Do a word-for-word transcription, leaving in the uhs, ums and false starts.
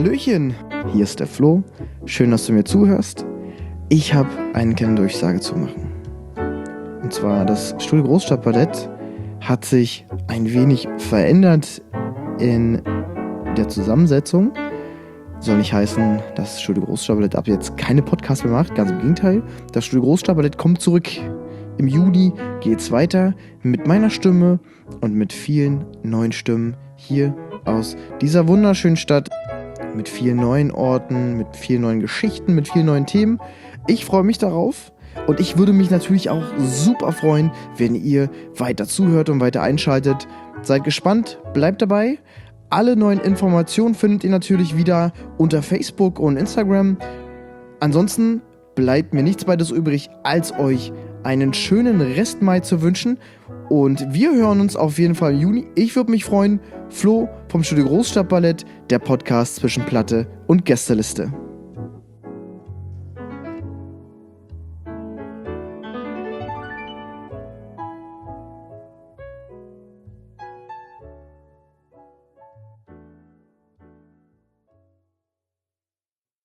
Hallöchen, hier ist der Flo. Schön, dass du mir zuhörst. Ich habe eine kleine Durchsage zu machen. Und zwar, das Studio Großstadtballett hat sich ein wenig verändert in der Zusammensetzung. Soll nicht heißen, dass das Studio Großstadtballett ab jetzt keine Podcasts mehr macht. Ganz im Gegenteil. Das Studio Großstadtballett kommt zurück. Im Juni geht's weiter mit meiner Stimme und mit vielen neuen Stimmen hier aus dieser wunderschönen Stadt. Mit vielen neuen Orten, mit vielen neuen Geschichten, mit vielen neuen Themen. Ich freue mich darauf. Und ich würde mich natürlich auch super freuen, wenn ihr weiter zuhört und weiter einschaltet. Seid gespannt, bleibt dabei. Alle neuen Informationen findet ihr natürlich wieder unter Facebook und Instagram. Ansonsten bleibt mir nichts weiteres übrig, als euch einen schönen Rest Mai zu wünschen. Und wir hören uns auf jeden Fall im Juni. Ich würde mich freuen. Flo vom Studio Großstadtballett, der Podcast zwischen Platte und Gästeliste.